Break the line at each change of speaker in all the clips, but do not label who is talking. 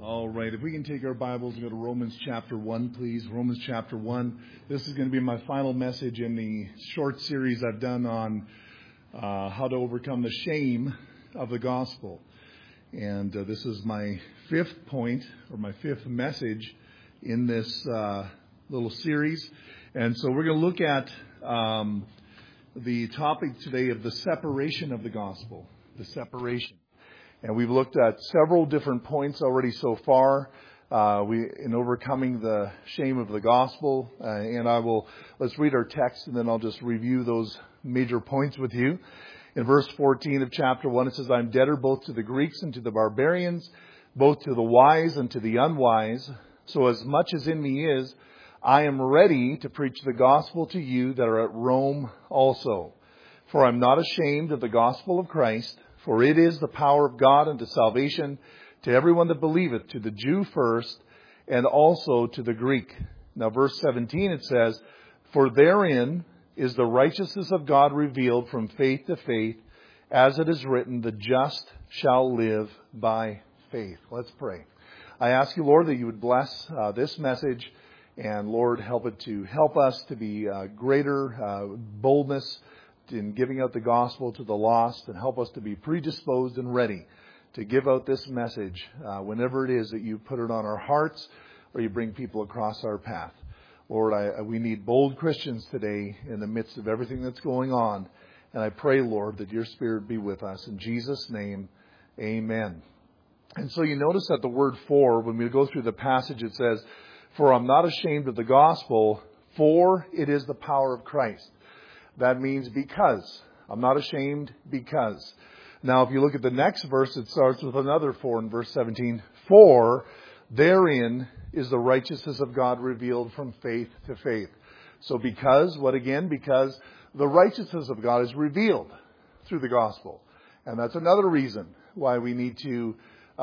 All right, if we can take our Bibles and go to Romans chapter 1, please. Romans chapter 1. This is going to be my final message in the short series I've done on how to overcome the shame of the gospel. And this is my fifth point, or my fifth message in this little series. And so we're going to look at the topic today of the separation of the gospel. The separation. And we've looked at several different points already so far in overcoming the shame of the gospel. Let's read our text and then I'll just review those major points with you. In verse 14 of chapter 1, it says, I'm debtor both to the Greeks and to the barbarians, both to the wise and to the unwise. So as much as in me is, I am ready to preach the gospel to you that are at Rome also. For I'm not ashamed of the gospel of Christ, for it is the power of God unto salvation to everyone that believeth, to the Jew first, and also to the Greek. Now verse 17 it says, For therein is the righteousness of God revealed from faith to faith, as it is written, the just shall live by faith. Let's pray. I ask you, Lord, that you would bless this message, and Lord, help us to be greater boldness in giving out the gospel to the lost, and help us to be predisposed and ready to give out this message whenever it is that you put it on our hearts or you bring people across our path. Lord, we need bold Christians today in the midst of everything that's going on. And I pray, Lord, that your Spirit be with us. In Jesus' name, amen. And so you notice that the word for, when we go through the passage, it says, For I'm not ashamed of the gospel, for it is the power of Christ. That means because. I'm not ashamed because. Now, if you look at the next verse, it starts with another for in verse 17. For therein is the righteousness of God revealed from faith to faith. So because, what again? Because the righteousness of God is revealed through the gospel. And that's another reason why we need to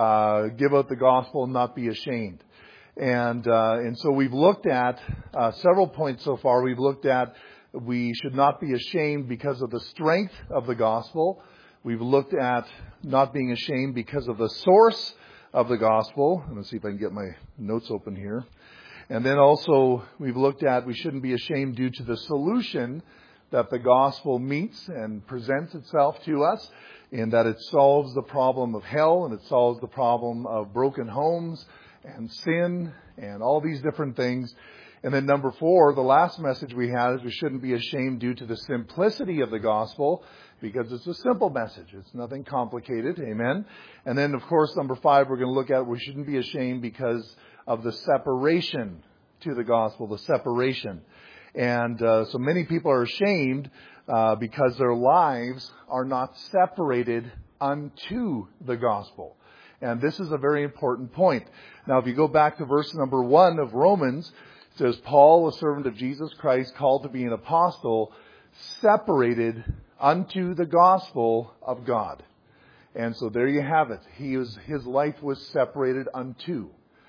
give out the gospel and not be ashamed. And so we've looked at several points so far. We've looked at we should not be ashamed because of the strength of the gospel. We've looked at not being ashamed because of the source of the gospel. Let's see if I can get my notes open here. And then also we've looked at we shouldn't be ashamed due to the solution that the gospel meets and presents itself to us, in that it solves the problem of hell and it solves the problem of broken homes and sin and all these different things. And then number 4, the last message we had is we shouldn't be ashamed due to the simplicity of the gospel, because it's a simple message. It's nothing complicated. Amen. And then, of course, number 5, we're going to look at we shouldn't be ashamed because of the separation to the gospel, the separation. And so many people are ashamed because their lives are not separated unto the gospel. And this is a very important point. Now, if you go back to verse number 1 of Romans, it says, Paul, a servant of Jesus Christ, called to be an apostle, separated unto the gospel of God. And so there you have it. His life was separated unto.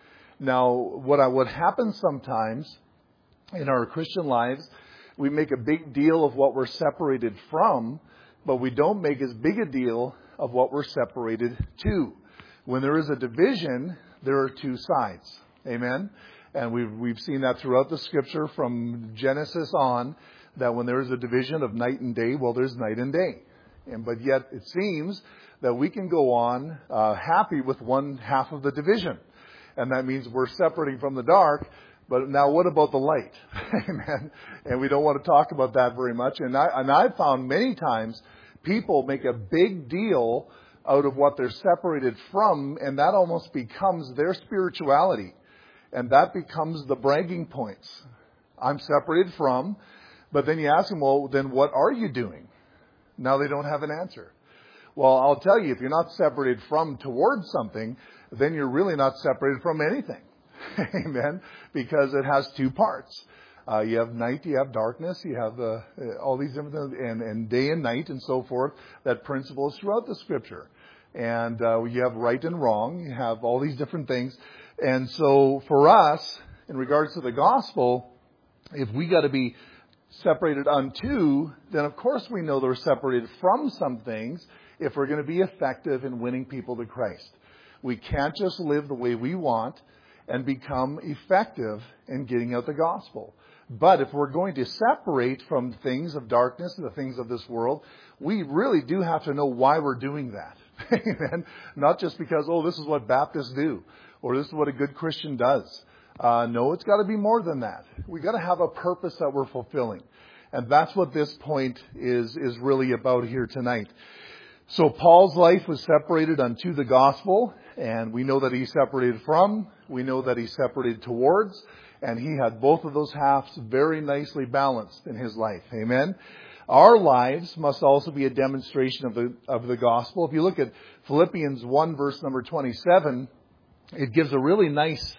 Now, what happens sometimes in our Christian lives, we make a big deal of what we're separated from, but we don't make as big a deal of what we're separated to. When there is a division, there are two sides. Amen? And we've seen that throughout the scripture from Genesis on, that when there is a division of night and day, well, there's night and day. But yet it seems that we can go on happy with one half of the division. And that means we're separating from the dark. But now what about the light? Amen. And we don't want to talk about that very much. And I've found many times people make a big deal out of what they're separated from, and that almost becomes their spirituality. And that becomes the bragging points. I'm separated from, but then you ask them, well, then what are you doing? Now they don't have an answer. Well, I'll tell you, if you're not separated from towards something, then you're really not separated from anything. Amen? Because it has two parts. You have night, you have darkness, you have all these different things, and day and night and so forth. That principle is throughout the scripture. And you have right and wrong. You have all these different things. And so for us, in regards to the gospel, if we got to be separated unto, then of course we know they're separated from some things if we're going to be effective in winning people to Christ. We can't just live the way we want and become effective in getting out the gospel. But if we're going to separate from things of darkness and the things of this world, we really do have to know why we're doing that. Amen. Not just because, this is what Baptists do, or this is what a good Christian does. No, it's got to be more than that. We got to have a purpose that we're fulfilling. And that's what this point is really about here tonight. So Paul's life was separated unto the gospel, and we know that he separated from, we know that he separated towards, and he had both of those halves very nicely balanced in his life. Amen. Our lives must also be a demonstration of the gospel. If you look at Philippians 1 verse number 27, it gives a really nice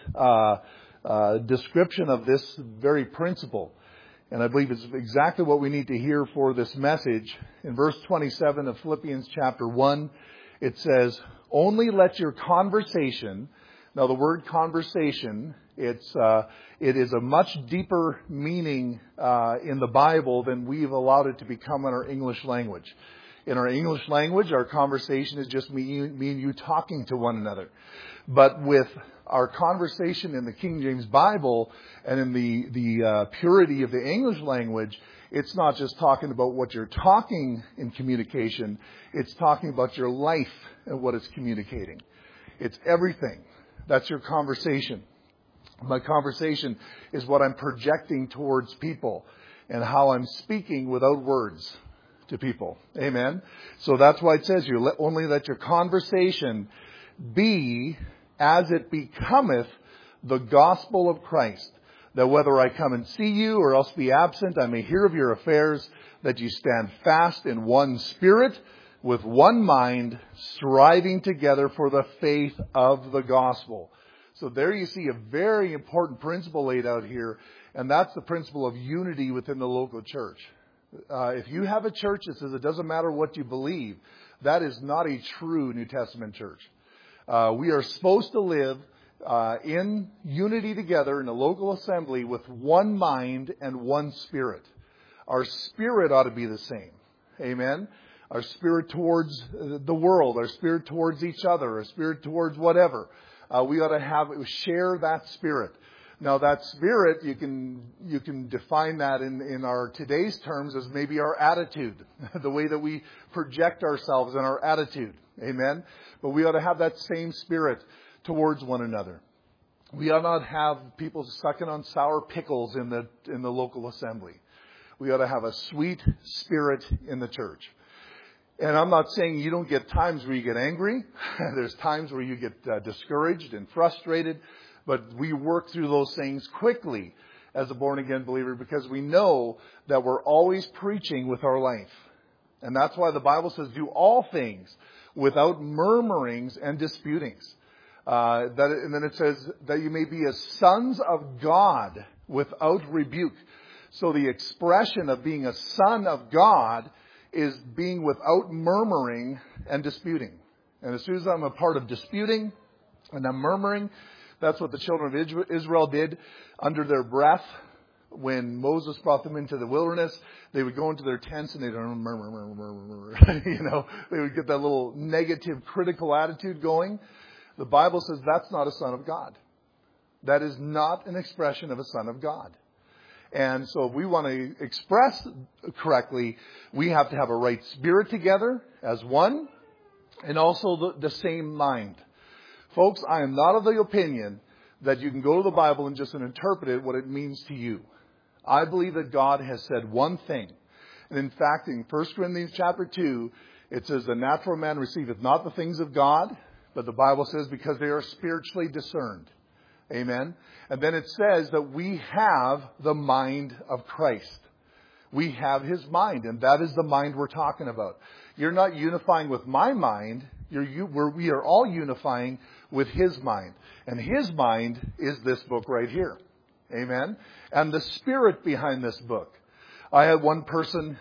description of this very principle. And I believe it's exactly what we need to hear for this message. In verse 27 of Philippians chapter 1, it says, "Only let your conversation," now the word conversation, it is a much deeper meaning in the Bible than we've allowed it to become in our English language. In our English language, our conversation is just me and you talking to one another. But with our conversation in the King James Bible and in the purity of the English language, it's not just talking about what you're talking in communication. It's talking about your life and what it's communicating. It's everything. That's your conversation. My conversation is what I'm projecting towards people and how I'm speaking without words to people. Amen. So that's why it says you only let your conversation be as it becometh the gospel of Christ, that whether I come and see you or else be absent, I may hear of your affairs, that you stand fast in one spirit, with one mind, striving together for the faith of the gospel. So there you see a very important principle laid out here, and that's the principle of unity within the local church. If you have a church that says it doesn't matter what you believe, that is not a true New Testament church. We are supposed to live in unity together in a local assembly with one mind and one spirit. Our spirit ought to be the same. Amen. Our spirit towards the world, our spirit towards each other, our spirit towards whatever. We ought to share that spirit. Now that spirit, you can define that in our today's terms as maybe our attitude, the way that we project ourselves and our attitude. Amen. But we ought to have that same spirit towards one another. We ought not have people sucking on sour pickles in the local assembly. We ought to have a sweet spirit in the church. And I'm not saying you don't get times where you get angry. There's times where you get discouraged and frustrated. But we work through those things quickly as a born-again believer because we know that we're always preaching with our life. And that's why the Bible says, do all things without murmurings and disputings. And then it says that you may be as sons of God without rebuke. So the expression of being a son of God is being without murmuring and disputing. And as soon as I'm a part of disputing and I'm murmuring, that's what the children of Israel did under their breath. When Moses brought them into the wilderness, they would go into their tents and they'd murmur. They would get that little negative, critical attitude going. The Bible says that's not a son of God. That is not an expression of a son of God. And so if we want to express correctly, we have to have a right spirit together as one and also the same mind. Folks, I am not of the opinion that you can go to the Bible and just interpret it what it means to you. I believe that God has said one thing. And in fact, in 1 Corinthians chapter 2, it says, the natural man receiveth not the things of God, but the Bible says because they are spiritually discerned. Amen. And then it says that we have the mind of Christ. We have his mind, and that is the mind we're talking about. You're not unifying with my mind. We are all unifying with his mind. And his mind is this book right here. Amen. And the spirit behind this book. I had one person,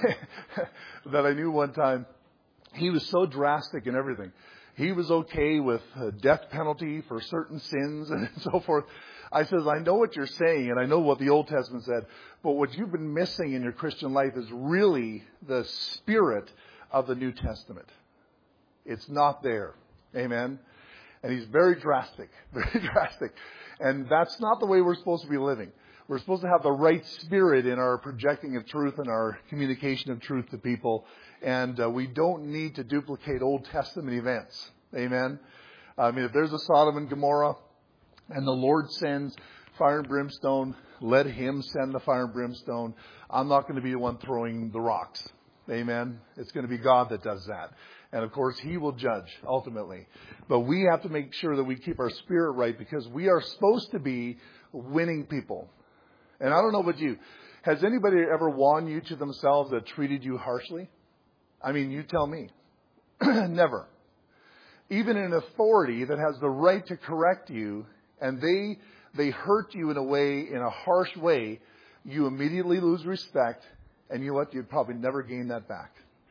that I knew one time. He was so drastic in everything. He was okay with a death penalty for certain sins and so forth. I says, I know what you're saying and I know what the Old Testament said, but what you've been missing in your Christian life is really the spirit of the New Testament. It's not there. Amen. And he's very drastic, very drastic. And that's not the way we're supposed to be living. We're supposed to have the right spirit in our projecting of truth and our communication of truth to people. And we don't need to duplicate Old Testament events. Amen. I mean, if there's a Sodom and Gomorrah and the Lord sends fire and brimstone, let him send the fire and brimstone. I'm not going to be the one throwing the rocks. Amen. It's going to be God that does that. And of course, he will judge ultimately. But we have to make sure that we keep our spirit right, because we are supposed to be winning people. And I don't know about you. Has anybody ever won you to themselves that treated you harshly? I mean, you tell me. Never. Even an authority that has the right to correct you, and they hurt you in a harsh way, you immediately lose respect, and you know what? You'd probably never gain that back.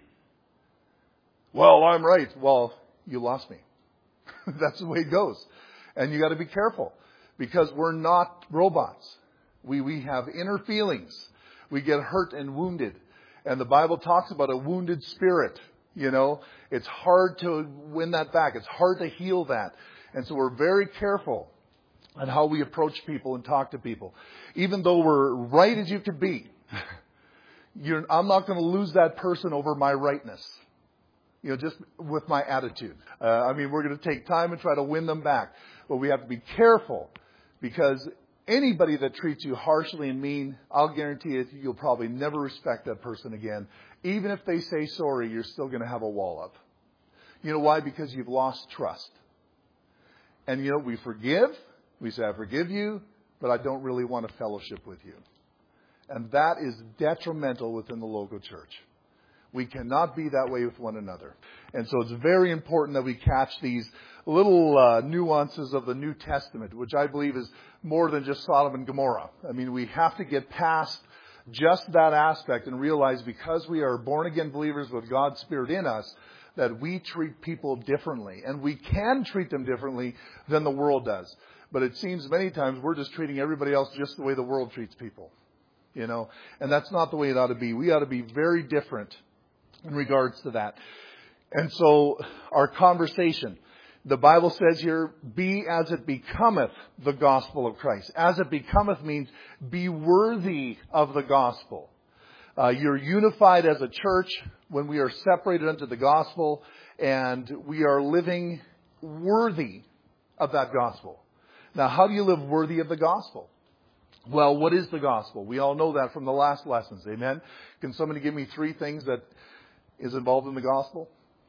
Well, I'm right. Well, you lost me. That's the way it goes. And you got to be careful, because we're not robots. We have inner feelings. We get hurt and wounded. And the Bible talks about a wounded spirit. You know, it's hard to win that back. It's hard to heal that. And so we're very careful on how we approach people and talk to people. Even though we're right as you could be, I'm not going to lose that person over my rightness. You know, just with my attitude. We're going to take time and try to win them back. But we have to be careful, because anybody that treats you harshly and mean, I'll guarantee it, you'll probably never respect that person again. Even if they say sorry, you're still going to have a wall up. You know why? Because you've lost trust. And, you know, we forgive. We say, I forgive you, but I don't really want to fellowship with you. And that is detrimental within the local church. We cannot be that way with one another. And so it's very important that we catch these little nuances of the New Testament, which I believe is more than just Sodom and Gomorrah. I mean, we have to get past just that aspect and realize, because we are born-again believers with God's Spirit in us, that we treat people differently. And we can treat them differently than the world does. But it seems many times we're just treating everybody else just the way the world treats people. You know, and that's not the way it ought to be. We ought to be very different in regards to that. And so our conversation, the Bible says here, be as it becometh the gospel of Christ. As it becometh means be worthy of the gospel. You're unified as a church when we are separated unto the gospel, and we are living worthy of that gospel. Now, how do you live worthy of the gospel? Well, what is the gospel? We all know that from the last lessons. Amen? Can somebody give me 3 things that is involved in the gospel?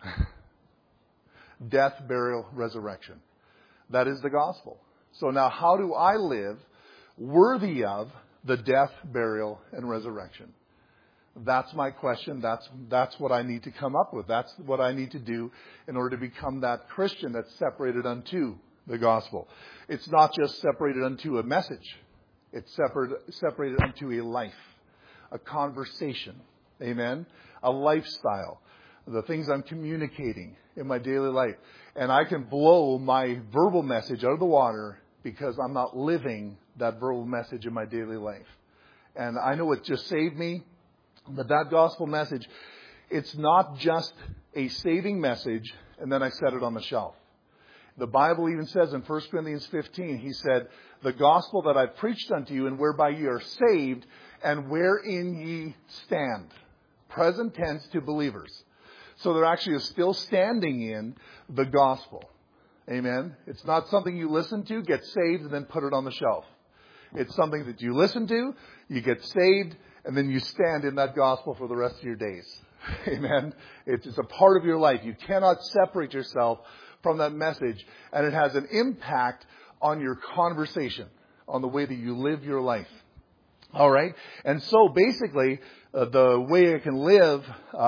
Death, burial, resurrection. That is the gospel. So now, how do I live worthy of the death, burial, and resurrection? That's my question. That's what I need to come up with. That's what I need to do in order to become that Christian that's separated unto the gospel. It's not just separated unto a message. It's separated unto a life, a conversation. Amen? A lifestyle. The things I'm communicating in my daily life. And I can blow my verbal message out of the water because I'm not living that verbal message in my daily life. And I know it just saved me. But that gospel message, it's not just a saving message and then I set it on the shelf. The Bible even says in 1 Corinthians 15, he said, the gospel that I preached unto you, and whereby ye are saved, and wherein ye stand. Present tense to believers. So they're actually still standing in the gospel. Amen. It's not something you listen to, get saved, and then put it on the shelf. It's something that you listen to, you get saved, and then you stand in that gospel for the rest of your days. Amen. It's a part of your life. You cannot separate yourself from that message. And it has an impact on your conversation, on the way that you live your life. All right. And so basically, the way I can live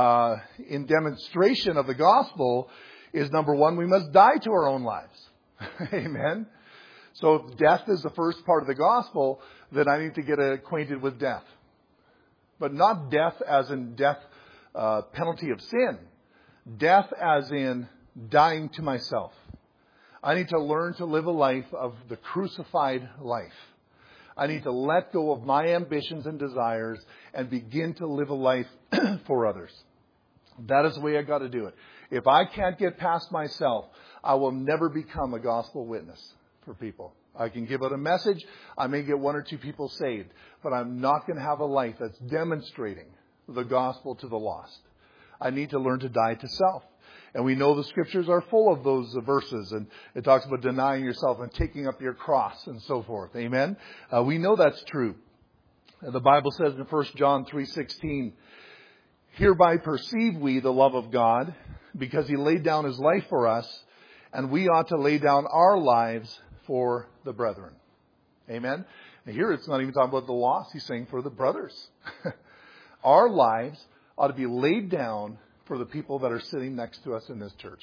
in demonstration of the gospel is, number one, we must die to our own lives. Amen. So if death is the first part of the gospel, then I need to get acquainted with death. But not death as in death, penalty of sin. Death as in dying to myself. I need to learn to live a life of the crucified life. I need to let go of my ambitions and desires and begin to live a life for others. That is the way I got to do it. If I can't get past myself, I will never become a gospel witness for people. I can give out a message. I may get 1 or 2 people saved, but I'm not going to have a life that's demonstrating the gospel to the lost. I need to learn to die to self. And we know the scriptures are full of those verses. And it talks about denying yourself and taking up your cross and so forth. Amen. We know that's true. The Bible says in 1 John 3:16, hereby perceive we the love of God, because He laid down His life for us, and we ought to lay down our lives for the brethren. Amen. And here it's not even talking about the lost. He's saying for the brothers. Our lives ought to be laid down for the people that are sitting next to us in this church.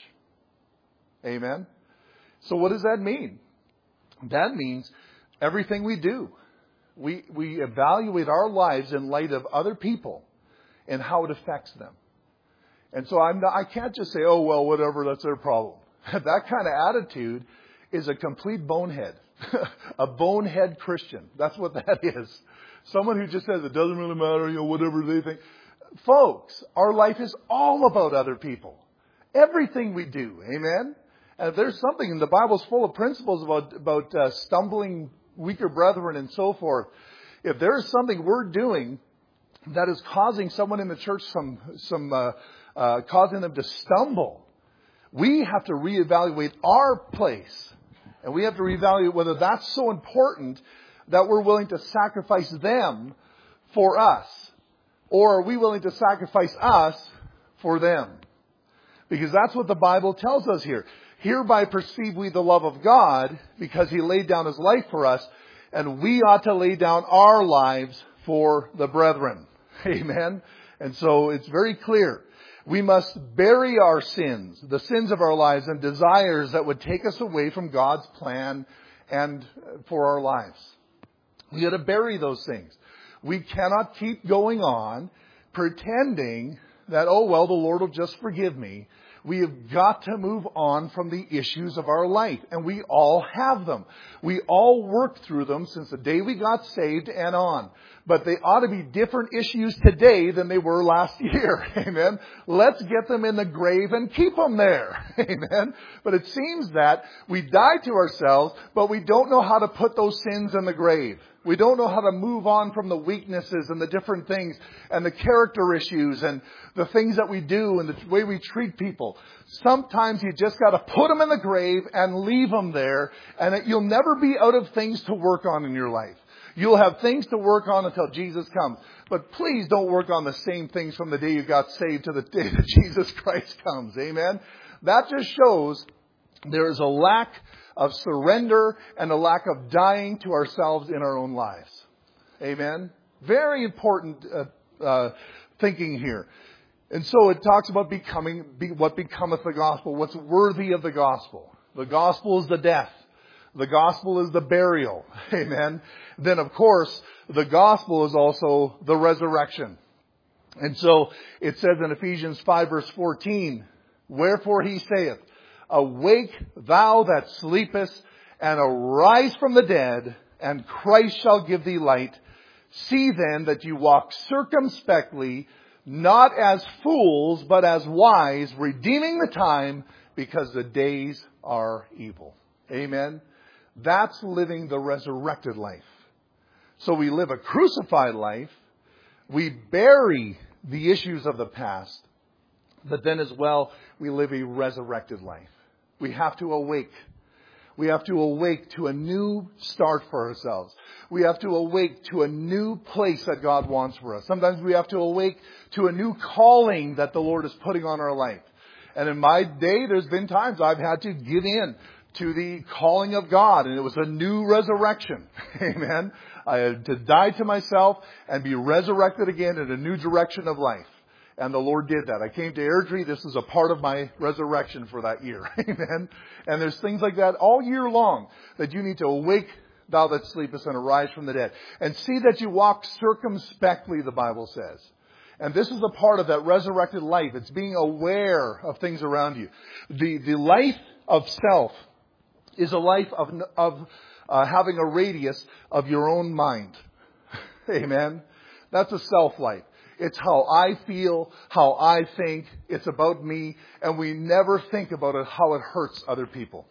Amen. So what does that mean? That means everything we do. We evaluate our lives in light of other people and how it affects them. And so I can't just say, oh, well, whatever, that's their problem. That kind of attitude is a complete bonehead. A bonehead Christian. That's what that is. Someone who just says it doesn't really matter, whatever they think. Folks, our life is all about other people. Everything we do. Amen? And if there's something, and the Bible's full of principles about stumbling weaker brethren and so forth. If there's something we're doing that is causing someone in the church causing them to stumble, we have to reevaluate our place. And we have to reevaluate whether that's so important that we're willing to sacrifice them for us. Or are we willing to sacrifice us for them? Because that's what the Bible tells us here. Hereby perceive we the love of God, because He laid down His life for us, and we ought to lay down our lives for the brethren. Amen? And so it's very clear. We must bury our sins, the sins of our lives and desires that would take us away from God's plan and for our lives. We got to bury those things. We cannot keep going on pretending that, oh, well, the Lord will just forgive me. We have got to move on from the issues of our life. And we all have them. We all work through them since the day we got saved and on. But they ought to be different issues today than they were last year. Amen. Let's get them in the grave and keep them there. Amen. But it seems that we die to ourselves, but we don't know how to put those sins in the grave. We don't know how to move on from the weaknesses and the different things and the character issues and the things that we do and the way we treat people. Sometimes you just got to put them in the grave and leave them there, and you'll never be out of things to work on in your life. You'll have things to work on until Jesus comes. But please don't work on the same things from the day you got saved to the day that Jesus Christ comes. Amen? That just shows there is a lack of surrender and a lack of dying to ourselves in our own lives. Amen? Very important thinking here. And so it talks about what becometh the gospel, what's worthy of the gospel. The gospel is the death. The gospel is the burial. Amen? Then, of course, the gospel is also the resurrection. And so it says in Ephesians 5 verse 14, wherefore He saith, awake thou that sleepest, and arise from the dead, and Christ shall give thee light. See then that you walk circumspectly, not as fools, but as wise, redeeming the time, because the days are evil. Amen? That's living the resurrected life. So we live a crucified life. We bury the issues of the past. But then as well, we live a resurrected life. We have to awake. We have to awake to a new start for ourselves. We have to awake to a new place that God wants for us. Sometimes we have to awake to a new calling that the Lord is putting on our life. And in my day, there's been times I've had to give in to the calling of God, and it was a new resurrection. Amen. I had to die to myself and be resurrected again in a new direction of life. And the Lord did that. I came to Airdrie. This is a part of my resurrection for that year. Amen. And there's things like that all year long that you need to awake thou that sleepest and arise from the dead. And see that you walk circumspectly, the Bible says. And this is a part of that resurrected life. It's being aware of things around you. The life of self is a life of having a radius of your own mind. Amen. That's a self life. It's how I feel, how I think. It's about me. And we never think about it, how it hurts other people.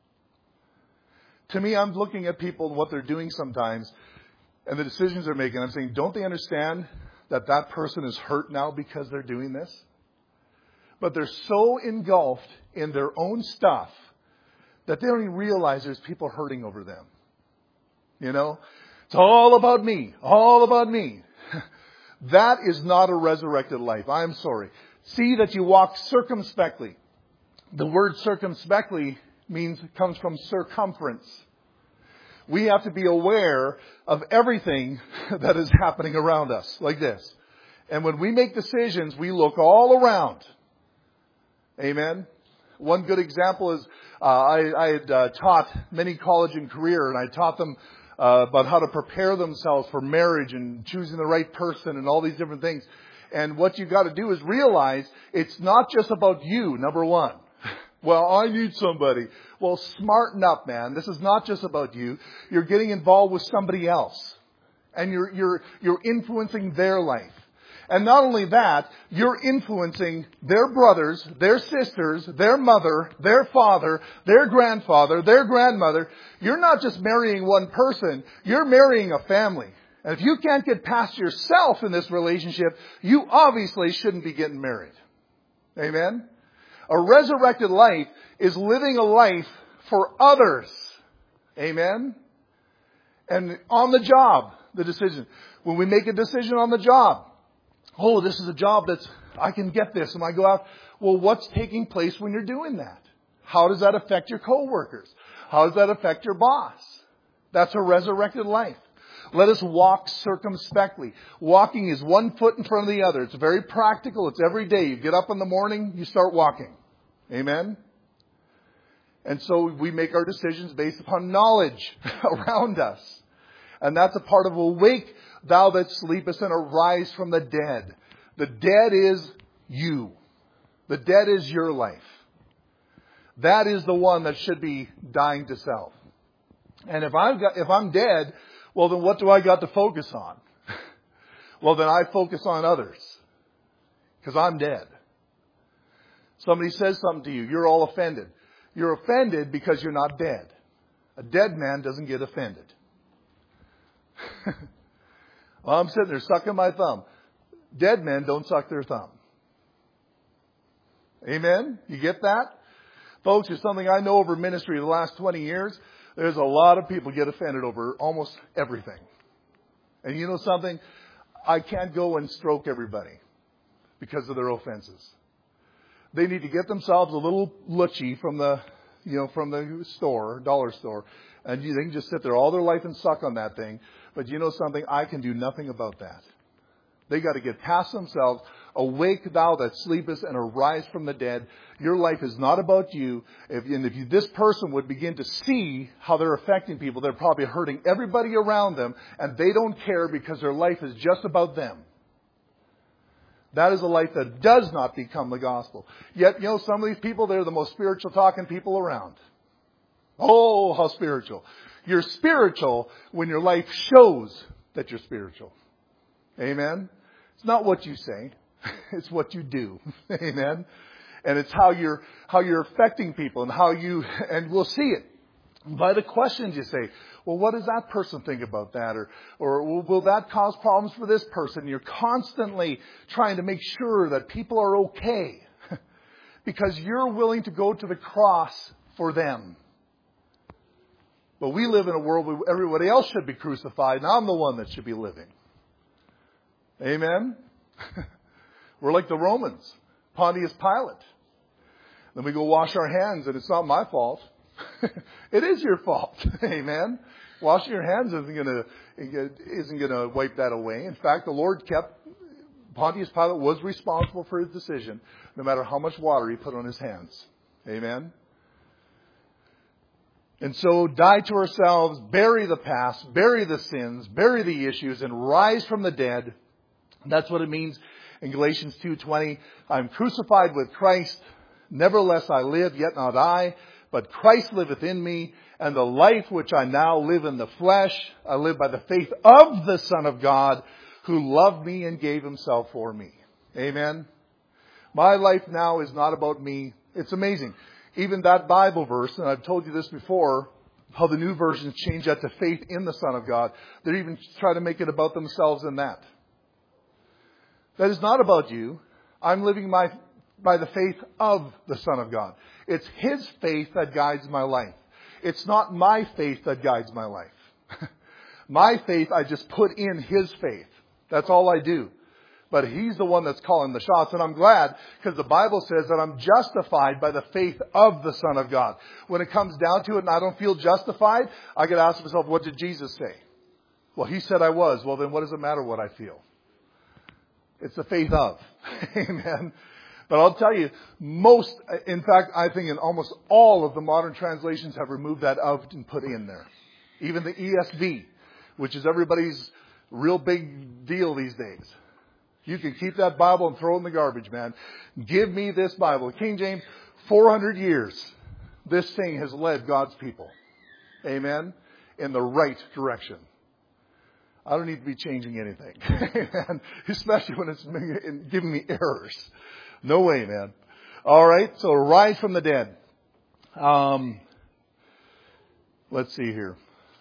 To me, I'm looking at people and what they're doing sometimes and the decisions they're making. I'm saying, don't they understand that that person is hurt now because they're doing this? But they're so engulfed in their own stuff that they don't even realize there's people hurting over them. You know? It's all about me. All about me. That is not a resurrected life. I'm sorry. See that you walk circumspectly. The word circumspectly comes from circumference. We have to be aware of everything that is happening around us, like this. And when we make decisions, we look all around. Amen. One good example is I had taught many college and career, and I taught them about how to prepare themselves for marriage and choosing the right person and all these different things. And what you got to do is realize it's not just about you, number one. Well, I need somebody. Well, smarten up, man. This is not just about you. You're getting involved with somebody else. And you're influencing their life. And not only that, you're influencing their brothers, their sisters, their mother, their father, their grandfather, their grandmother. You're not just marrying one person. You're marrying a family. And if you can't get past yourself in this relationship, you obviously shouldn't be getting married. Amen? A resurrected life is living a life for others. Amen? And on the job, the decision. When we make a decision on the job, oh, this is a job I can get this. And I go out, well, what's taking place when you're doing that? How does that affect your coworkers? How does that affect your boss? That's a resurrected life. Let us walk circumspectly. Walking is one foot in front of the other. It's very practical. It's every day. You get up in the morning, you start walking. Amen? And so we make our decisions based upon knowledge around us. And that's a part of awake, thou that sleepest, and arise from the dead. The dead is you. The dead is your life. That is the one that should be dying to self. And if I'm dead, well, then what do I got to focus on? Well, then I focus on others. Because I'm dead. Somebody says something to you, you're all offended. You're offended because you're not dead. A dead man doesn't get offended. Well, I'm sitting there sucking my thumb. Dead men don't suck their thumb. Amen? You get that? Folks, it's something I know over ministry the last 20 years. There's a lot of people get offended over almost everything. And you know something? I can't go and stroke everybody because of their offenses. They need to get themselves a little luchie from the store, dollar store, and they can just sit there all their life and suck on that thing. But you know something? I can do nothing about that. They got to get past themselves. Awake thou that sleepest and arise from the dead. Your life is not about you. If this person would begin to see how they're affecting people, they're probably hurting everybody around them, and they don't care because their life is just about them. That is a life that does not become the gospel. Yet, some of these people, they're the most spiritual talking people around. Oh, how spiritual. You're spiritual when your life shows that you're spiritual. Amen? It's not what you say. It's what you do. Amen? And it's how you're affecting people and we'll see it by the questions you say. Well, what does that person think about that? Or will that cause problems for this person? You're constantly trying to make sure that people are okay because you're willing to go to the cross for them. But we live in a world where everybody else should be crucified, and I'm the one that should be living. Amen? We're like the Romans, Pontius Pilate. Then we go wash our hands, and it's not my fault. It is your fault. Amen? Washing your hands isn't going to wipe that away. In fact, the Lord Pontius Pilate was responsible for his decision, no matter how much water he put on his hands. Amen? And so die to ourselves, bury the past, bury the sins, bury the issues, and rise from the dead. That's what it means in Galatians 2:20. I'm crucified with Christ. Nevertheless I live, yet not I, but Christ liveth in me. And the life which I now live in the flesh, I live by the faith of the Son of God, who loved me and gave himself for me. Amen. My life now is not about me. It's amazing. Even that Bible verse, and I've told you this before, how the new versions change that to faith in the Son of God. They even try to make it about themselves in that. That is not about you. I'm living by the faith of the Son of God. It's His faith that guides my life. It's not my faith that guides my life. My faith, I just put in His faith. That's all I do. But He's the one that's calling the shots. And I'm glad because the Bible says that I'm justified by the faith of the Son of God. When it comes down to it and I don't feel justified, I could ask myself, what did Jesus say? Well, He said I was. Well, then what does it matter what I feel? It's the faith of. Amen. But I'll tell you, in fact, I think in almost all of the modern translations have removed that of and put in there. Even the ESV, which is everybody's real big deal these days. You can keep that Bible and throw it in the garbage, man. Give me this Bible. King James, 400 years, this thing has led God's people. Amen? In the right direction. I don't need to be changing anything. Amen? Especially when it's giving me errors. No way, man. All right, so rise from the dead. Let's see here.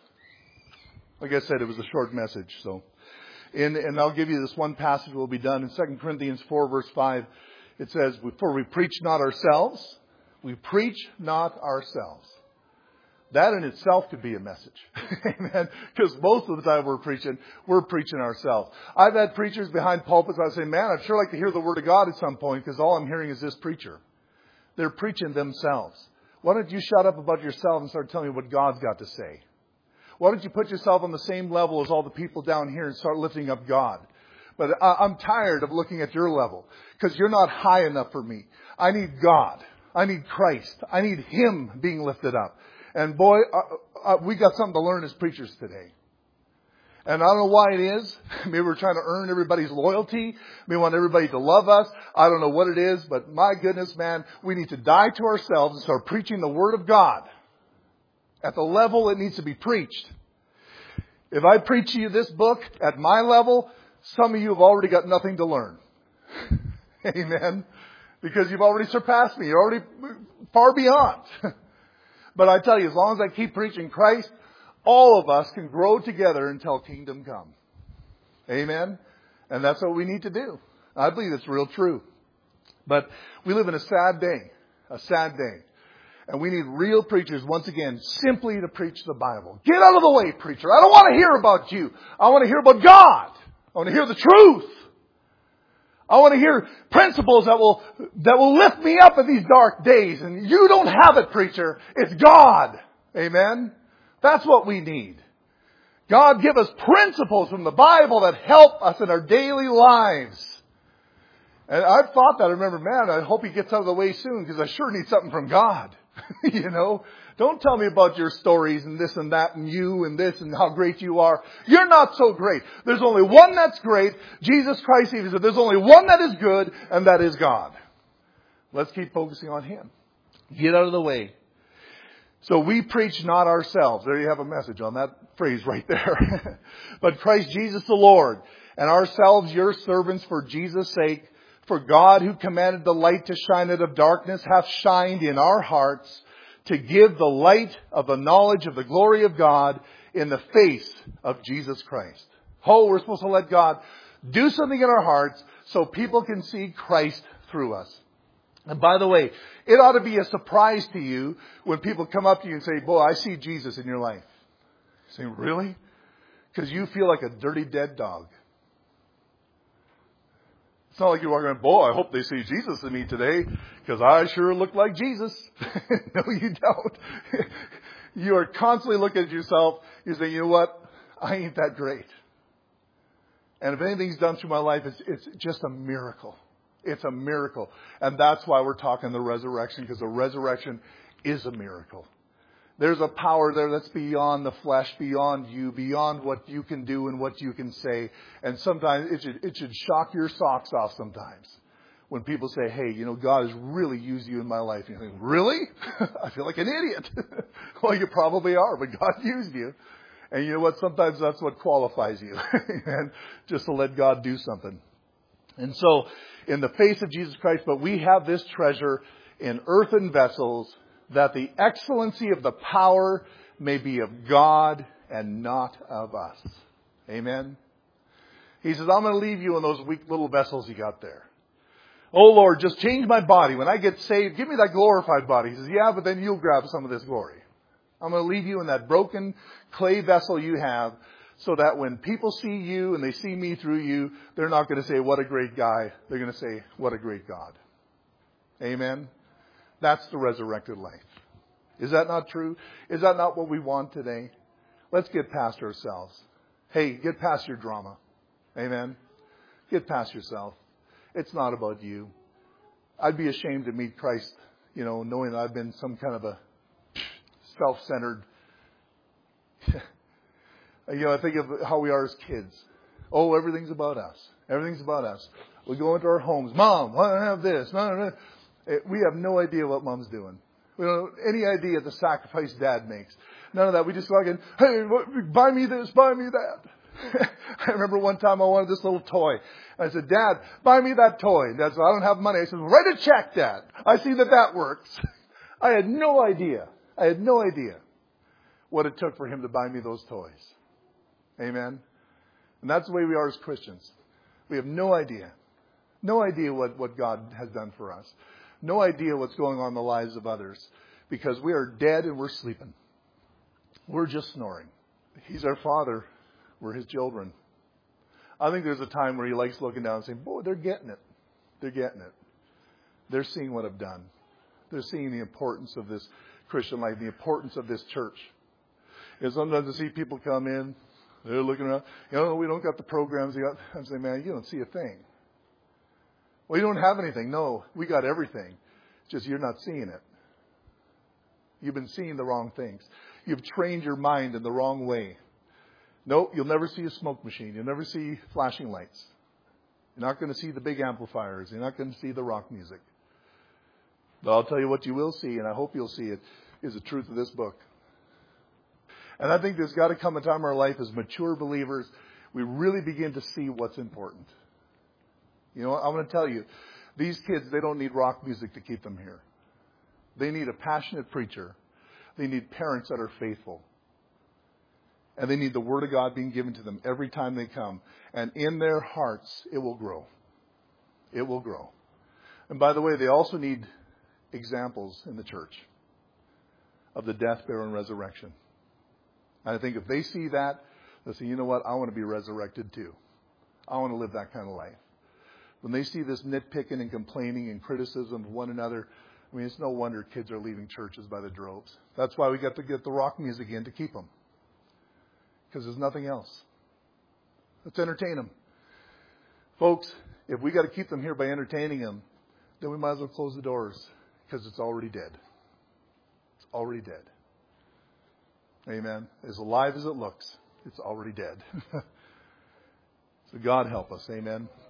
Like I said, it was a short message, so... And I'll give you this one passage will be done. In 2 Corinthians 4, verse 5, it says, for we preach not ourselves. We preach not ourselves. That in itself could be a message. Amen. Because most of the time we're preaching ourselves. I've had preachers behind pulpits. I say, man, I'd sure like to hear the Word of God at some point because all I'm hearing is this preacher. They're preaching themselves. Why don't you shut up about yourself and start telling me what God's got to say? Why don't you put yourself on the same level as all the people down here and start lifting up God? But I'm tired of looking at your level because you're not high enough for me. I need God. I need Christ. I need Him being lifted up. And boy, we got something to learn as preachers today. And I don't know why it is. Maybe we're trying to earn everybody's loyalty. We want everybody to love us. I don't know what it is, but my goodness, man, we need to die to ourselves and start preaching the Word of God. At the level it needs to be preached. If I preach to you this book at my level, some of you have already got nothing to learn. Amen. Because you've already surpassed me. You're already far beyond. But I tell you, as long as I keep preaching Christ, all of us can grow together until kingdom come. Amen. And that's what we need to do. I believe it's real true. But we live in a sad day. A sad day. And we need real preachers, once again, simply to preach the Bible. Get out of the way, preacher. I don't want to hear about you. I want to hear about God. I want to hear the truth. I want to hear principles that will lift me up in these dark days. And you don't have it, preacher. It's God. Amen? That's what we need. God give us principles from the Bible that help us in our daily lives. And I've thought that. I remember, man, I hope He gets out of the way soon because I sure need something from God. You know, don't tell me about your stories and this and that and you and this and how great you are. You're not so great. There's only one that's great. Jesus Christ even said there's only one that is good, and that is God. Let's keep focusing on Him. Get out of the way. So we preach not ourselves. There you have a message on that phrase right there. But Christ Jesus the Lord, and ourselves your servants for Jesus' sake. For God, who commanded the light to shine out of darkness, hath shined in our hearts to give the light of the knowledge of the glory of God in the face of Jesus Christ. Oh, we're supposed to let God do something in our hearts so people can see Christ through us. And by the way, it ought to be a surprise to you when people come up to you and say, boy, I see Jesus in your life. You say, really? Because you feel like a dirty dead dog. It's not like you're walking around, boy, I hope they see Jesus in me today because I sure look like Jesus. No, you don't. You are constantly looking at yourself. You say, you know what? I ain't that great. And if anything's done through my life, it's just a miracle. It's a miracle. And that's why we're talking the resurrection, because the resurrection is a miracle. There's a power there that's beyond the flesh, beyond you, beyond what you can do and what you can say. And sometimes it should shock your socks off sometimes when people say, hey, you know, God has really used you in my life. And you think, really? I feel like an idiot. Well, you probably are, but God used you. And you know what? Sometimes that's what qualifies you. And just to let God do something. And so, in the face of Jesus Christ, but we have this treasure in earthen vessels, that the excellency of the power may be of God and not of us. Amen? He says, I'm going to leave you in those weak little vessels you got there. Oh Lord, just change my body. When I get saved, give me that glorified body. He says, yeah, but then you'll grab some of this glory. I'm going to leave you in that broken clay vessel you have, so that when people see you and they see me through you, they're not going to say, what a great guy. They're going to say, what a great God. Amen? That's the resurrected life. Is that not true? Is that not what we want today? Let's get past ourselves. Hey, get past your drama. Amen? Get past yourself. It's not about you. I'd be ashamed to meet Christ, knowing that I've been some kind of a self-centered. I think of how we are as kids. Oh, everything's about us. Everything's about us. We go into our homes. Mom, why don't I have this? We have no idea what Mom's doing. We don't have any idea the sacrifice Dad makes. None of that. We just walk in, hey, buy me this, buy me that. I remember one time I wanted this little toy. I said, Dad, buy me that toy. Dad said, I don't have money. I said, write a check, Dad. I see that works. I had no idea. What it took for him to buy me those toys. Amen? And that's the way we are as Christians. We have no idea. No idea what God has done for us. No idea what's going on in the lives of others. Because we are dead and we're sleeping. We're just snoring. He's our Father. We're His children. I think there's a time where He likes looking down and saying, boy, they're getting it. They're getting it. They're seeing what I've done. They're seeing the importance of this Christian life, the importance of this church. And sometimes I see people come in, they're looking around, we don't got the programs. I'm saying, man, you don't see a thing. Well, you don't have anything. No, we got everything. Just you're not seeing it. You've been seeing the wrong things. You've trained your mind in the wrong way. No, you'll never see a smoke machine. You'll never see flashing lights. You're not going to see the big amplifiers. You're not going to see the rock music. But I'll tell you what you will see, and I hope you'll see it, is the truth of this book. And I think there's got to come a time in our life as mature believers, we really begin to see what's important. I'm going to tell you, these kids, they don't need rock music to keep them here. They need a passionate preacher. They need parents that are faithful. And they need the Word of God being given to them every time they come. And in their hearts, it will grow. It will grow. And by the way, they also need examples in the church of the death, burial, and resurrection. And I think if they see that, they'll say, you know what, I want to be resurrected too. I want to live that kind of life. When they see this nitpicking and complaining and criticism of one another, it's no wonder kids are leaving churches by the droves. That's why we got to get the rock music in to keep them. Because there's nothing else. Let's entertain them. Folks, if we got to keep them here by entertaining them, then we might as well close the doors. Because it's already dead. It's already dead. Amen. As alive as it looks, it's already dead. So God help us. Amen.